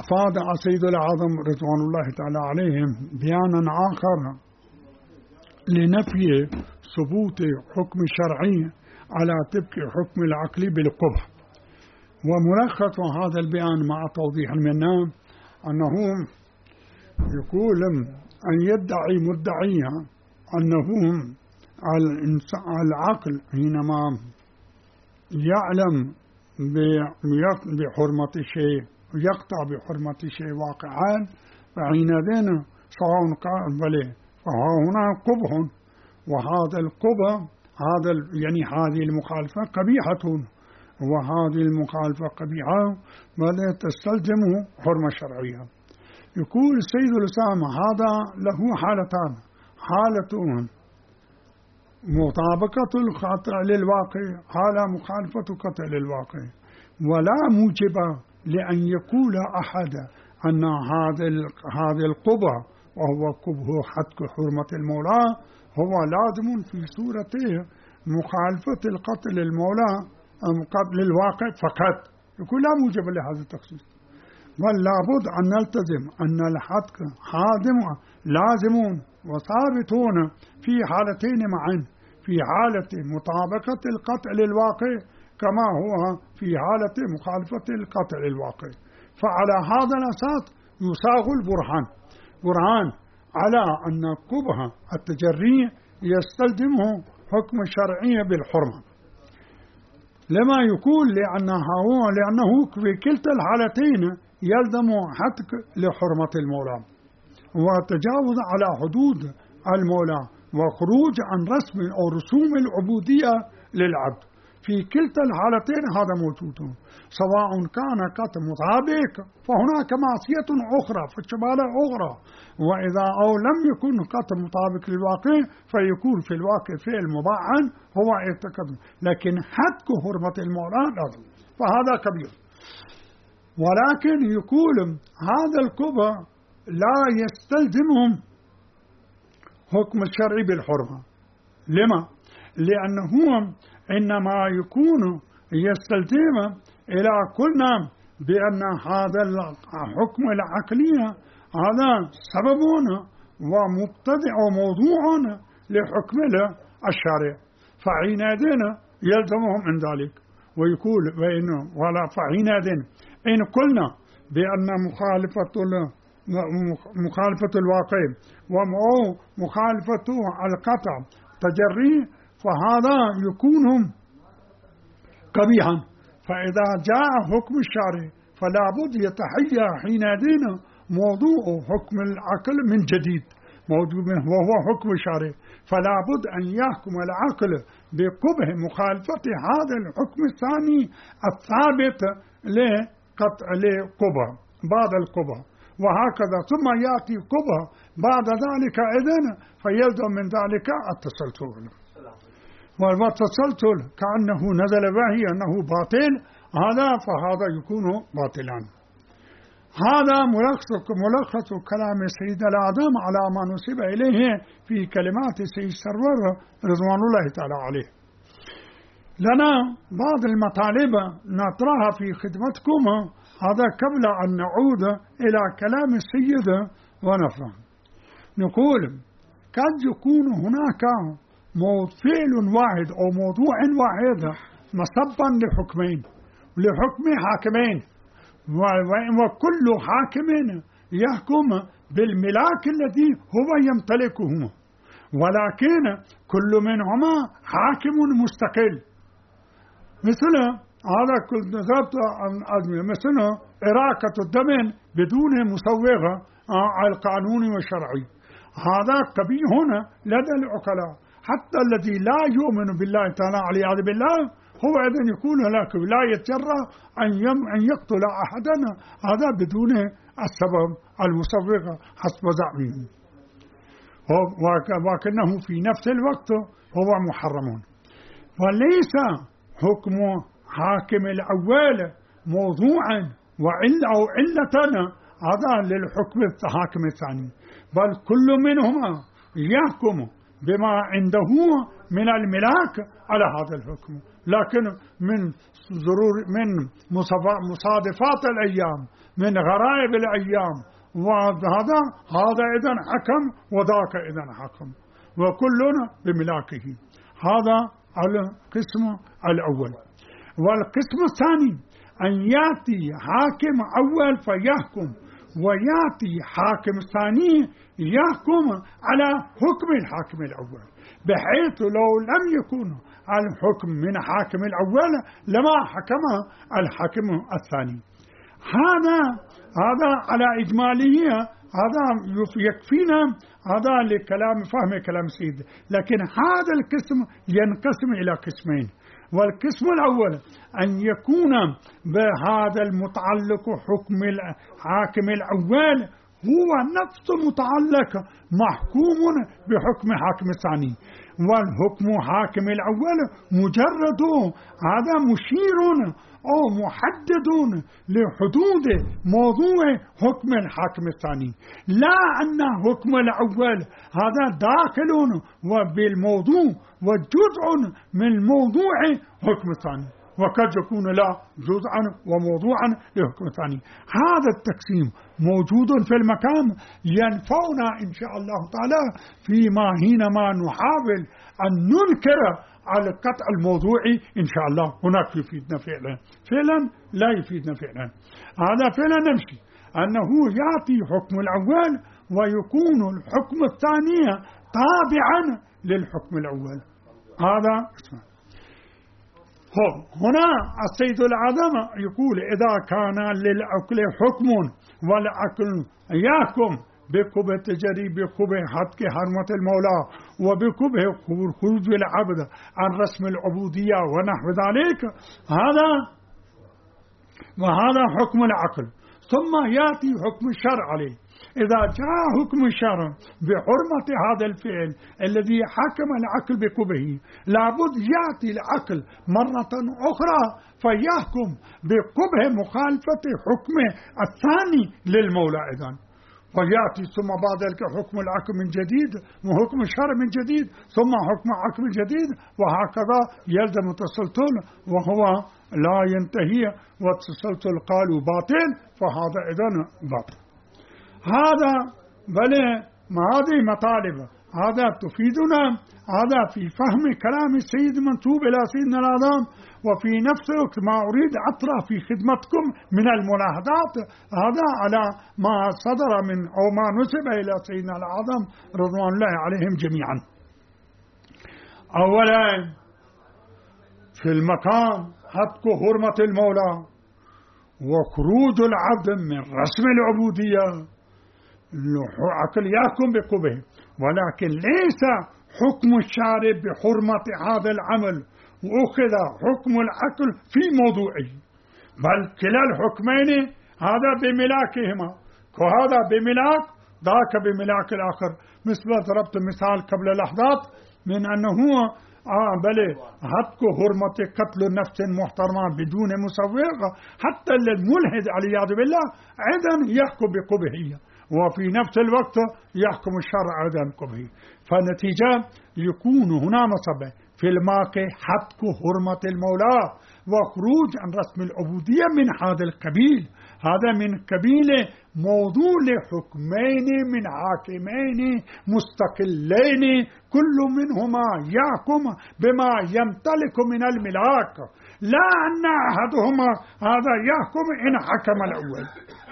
أفاد السيد الأعظم رضوان الله تعالى عليهم بيانا آخر لنفي ثبوت حكم شرعي على طبق حكم العقل بالقبح. وملخص هذا البيان مع توضيح المنام أنه يقول أن يدعي مدعيها أنه العقل حينما يعلم بحرمة شيء يقطع بحرمة شيء واقعا فحينئذ سواء قال بله فهنا قبح، وهذا القبح يعني هذه المخالفة قبيحة، وهذه المخالفة قبيحة بل تستلزم حرمة شرعية. يقول السيد الأسامة هذا له حالتان: حالة مطابقة الخطأ للواقع، حالة مخالفة قطع للواقع، ولا موجب لأن يقول أحد أن هذا القبح وهو قبح حتك حرمة المولى هو لازم في صورته مخالفة القطع للمولى قبل الواقع فقط. يقول لا موجب لهذا التخصيص، بل لابد أن نلتزم أن الحتك لازمون وثابتون في حالتين معا، في حالة مطابقة القطع للواقع كما هو في حالة مخالفة القطع للواقع. فعلى هذا الأساس يصاغ برهان على أن قبح التجري يستلزمه حكم شرعي بالحرمة. لما يقول لأنه في كلتا الحالتين يلزم حتك لحرمة المولى وتجاوز على حدود المولى وخروج عن رسم أو رسوم العبودية للعبد. في كلتا الحالتين هذا موجود، سواء كان قط مطابق فهناك معصية أخرى في الشمالة أخرى، وإذا أو لم يكن قط مطابق للواقع فيكون في الواقع فعل مباحا هو اعتقاد، لكن حتك حرمة المولى لازم، فهذا كبير. ولكن يقول هذا القبح لا يستلزمهم حكم الشرعي بالحرمة. لما؟ لأنه إنما يكون يستلزم إلى قلنا بأن هذا الحكم العقلي هذا سبب ومبتدع وموضوع لحكم الشرع، فحينئذ يلزمهم من ذلك. ويقول ولا فحينئذ إن قلنا بأن مخالفة الواقع ومخالفة القطع تجري فهذا يكون قبيحا. فإذا جاء حكم الشرع فلا بد يتحيا حينئذ موضوع حكم العقل من جديد وهو حكم الشرع، فلا بد أن يحكم العقل بقبح مخالفة هذا الحكم الثاني الثابت لقبح بعد القبح، وهكذا ثم يأتي قبح بعد ذلك إذن فيلزم من ذلك التسلسل. والتسلسل كأنه نزل وحي أنه باطل فهذا يكون باطلا. هذا ملخص كلام السيد الأعظم على ما نسب إليه في كلمات السيد سرور رضوان الله تعالى عليه. لنا بعض المطالب نطرحها في خدمتكم هذا قبل أن نعود إلى كلام السيد ونفهم. نقول قد يكون هناك فعل واحد أو موضوع واحد مصبا لحكم حاكمين، وكل حاكم يحكم بالملاك الذي هو يمتلكه، ولكن كل منهما حاكم مستقل. مثل هذا مثل إراقة الدم بدون مسوغة على القانون والشرعي، هذا قبيح لدى العقلاء. حتى الذي لا يؤمن بالله تعالى والعياذ بالله هو إذن يكون لك لا يتجرأ أن يقتل أحدا هذا بدون السبب المسوغ حسب زعمه، ولكنه في نفس الوقت هو محرم. وليس حكم حاكم الأول موضوعا أو علة هذا للحكم الحاكم الثاني، بل كل منهما يحكم بما عنده من الملاك على هذا الحكم، لكن من مصادفات الأيام، من غرائب الأيام، هذا إذن حكم وذاك إذن حكم، وكلنا بملاكه. هذا القسم الأول. والقسم الثاني أن يأتي حاكم أول فيحكم، ويأتي حاكم ثاني يحكم على حكم الحاكم الأول، بحيث لو لم يكن الحكم من حاكم الأول لما حكم الحاكم الثاني. هذا على إجماله هذا يكفينا هذا لكلام فهم كلام سيد. لكن هذا القسم ينقسم إلى قسمين. والقسم الأول أن يكون بهذا المتعلق حكم الحاكم الأول هو نفس متعلق محكوم بحكم حاكم الثاني، والحكم حاكم الأول مجرد هذا مشير أو محدد لحدود موضوع حكم الحاكم الثاني، لا أن حكم الأول هذا داخل وبالموضوع وجزء من موضوع حكم الثاني، وقد يكون لا جزءا وموضوعا لحكم الثاني. هذا التقسيم موجود في المكان ينفعنا إن شاء الله تعالى فيما حينما نحاول أن ننكر على القطع الموضوعي إن شاء الله. هناك يفيدنا فعلا لا يفيدنا فعلا. هذا فعلا نمشي أنه يأتي حكم الأول ويكون الحكم الثاني تابعا للحكم الأول. هذا اسمه. هنا السيد الأعظم يقول إذا كان للعقل حكم والعقل يحكم بكبه تجري بكبه حتك حرمة المولى وبكبه خروج العبد عن رسم العبودية ونحو ذلك، وهذا حكم العقل. ثم يأتي حكم الشرع عليه. إذا جاء حكم الشرع بحرمة هذا الفعل الذي حكم العقل بكبه، لابد يأتي العقل مرة أخرى فيحكم بكبه مخالفة حكم الثاني للمولى إذن، ويأتي ثم بعد ذلك حكم العقل من جديد وحكم الشرع من جديد ثم حكم عقل جديد، وهكذا يلزم التسلسل وهو لا ينتهي، والتسلسل قالوا باطل، فهذا إذن باطل. هذا بل هذه مطالب هذا تفيدنا هذا في فهم كلام السيد منسوب إلى سيدنا الأعظم. وفي نفس الوقت ما أريد أطرح في خدمتكم من الملاحظات هذا على ما صدر من أو ما نسب إلى سيدنا الأعظم رضوان الله عليهم جميعا. أولا في المقام حتك حرمة المولى وخروج العبد من رسم العبودية، العقل يحكم بقبه، ولكن ليس حكم الشارع بحرمة هذا العمل وأخذ حكم العقل في موضوعه، بل كلا الحكمين هذا بملاكهما، وهذا بملاك ذاك بملاك الآخر. مثل ضربت مثال قبل لحظات من أنه بل حتك حرمة قتل نفس محترمة بدون مسوغ حتى للملحد والعياذ بالله أيضا يحكم بقبهية، وفي نفس الوقت يحكم الشرع أيضا بقبهه. فالنتيجة يكون هنا مصبة في الماقي حتك حرمة المولى وخروج عن رسم العبودية من هذا القبيل. هذا من قبيل موضوع لحكمين من حاكمين مستقلين كل منهما يحكم بما يمتلك من الملاك، لا أن أحدهما هذا يحكم إن حكم الأول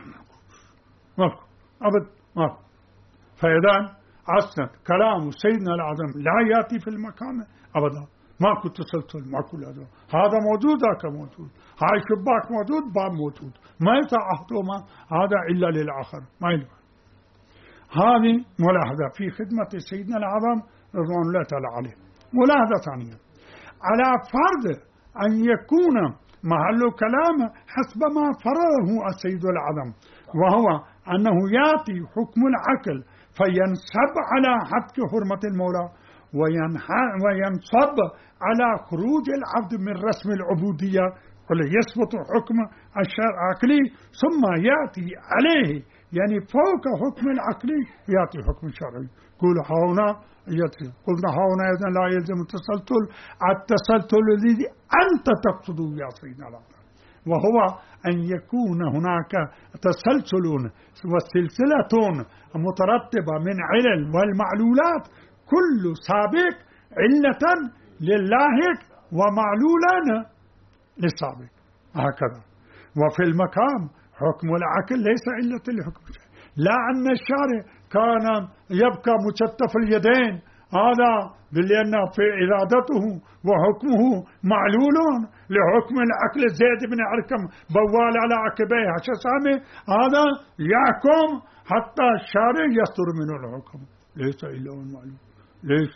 أبد. فإذا أصلا كلام سيدنا الأعظم لا يأتي في المكان أبدا، ماكو تسلسل ماكو هذا موجود ذاك موجود، هاي شباك موجود باب موجود، ما يتعهدهما هذا إلا للآخر ما ينفع. هذه ملاحظة في خدمة سيدنا الأعظم رضوان الله تعالى عليه. ملاحظة ثانية على فرض أن يكون محل كلام حسب ما فرضه السيد الأعظم، وهو أنه يأتي حكم العقل فينصب على حتك حرمة المولى وينصب على خروج العبد من رسم العبودية ويثبت حكم الشرع العقلي، ثم يأتي عليه يعني فوق حكم العقلي يأتي حكم شرعي. قول هنا يأتي، قلنا هنا إذن لا يلزم التسلسل الذي أنت تقصده يا سيدنا العظيم، وهو أن يكون هناك تسلسل وسلسلة مترتبة من علل والمعلولات، كل سابق علة للاهق ومعلولا للسابق، هكذا. وفي المقام حكم العقل ليس علة لحكم الشرع، لا أن الشارع كان يبقى مشتف اليدين، هذا لأن في إرادته وحكمه معلول لحكم العقل. زيد بن أركم بوال على عقبيه شسامه، هذا يحكم حتى الشارع يصدر منه الحكم، ليس إلا المعلوم، ليس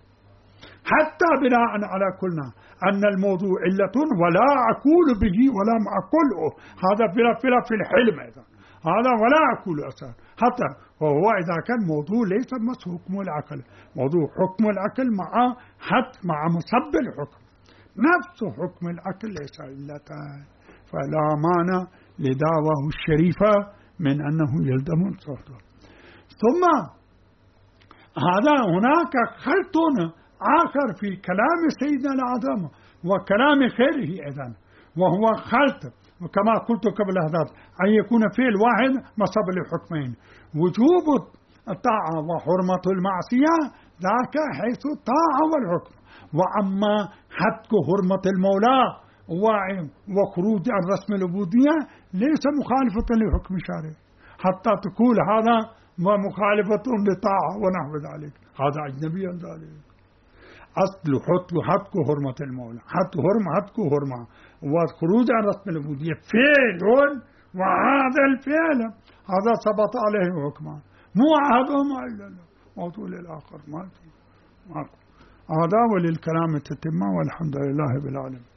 حتى بناء على كلنا أن الموضوع علة ولا أقول به ولا معقوله، هذا بلا في الحلم أيضا، هذا ولا أقول أصلا حتى، وهو إذا كان موضوع ليس بس حكم العقل، موضوع حكم العقل مع مصب الحكم، نفس حكم العقل ليس علتان، فلا مانع لدعواه الشريفة من أنه يلزم الصدر. ثم هذا هناك خلط آخر في كلام سيدنا العظم وكلام خيره أيضا، وهو خلط وكما قلت قبل هذا أن يكون فعل واحد مصب للحكمين، وجوب الطاعة وحرمة المعصية ذاك حيث الطاعة والحكم، وأما حتك حرمة المولى وخروج عن رسم العبودية ليس مخالفة لحكم شرعي حتى تقول هذا ومخالفة للطاعة ونحو ذلك، هذا أجنبي عن ذلك. أصل حتك حرمة المولى، حتك حرمة والخروج عن رسم العبودية فعل، وهذا الفعل هذا ثبت عليه حكمان، مو أحدهما إلا موضوع للآخر، ما هذا. وللكلام التتمة، والحمد لله بالعالمين.